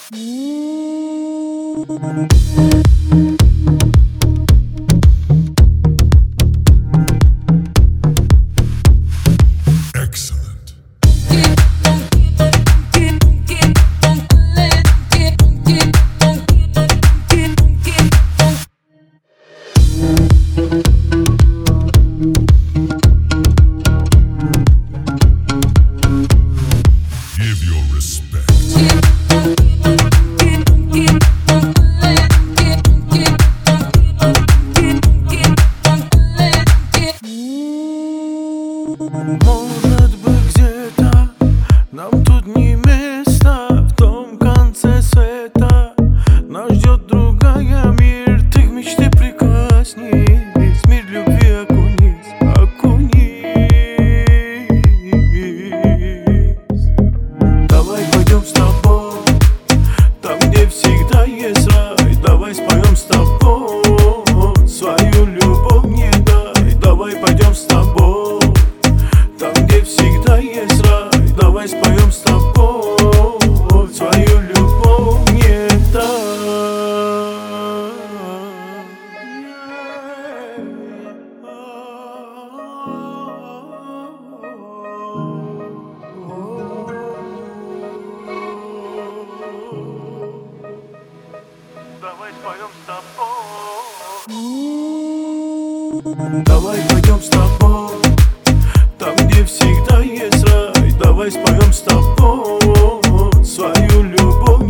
Может быть, где-то нам тут не место, в том конце света нас ждет другая мир. Ты в мечты прикоснись, мир любви окунись, окунись. Давай пойдем с тобой там, где всегда есть рай. Давай споем с тобой свою любовь не дай. Давай пойдем с тобой там, где всегда есть рай. Давай споем с тобой свою любовь не дай. Давай споем с тобой. Давай пойдем с тобой там, где всегда есть рай. Давай споем с тобой свою любовь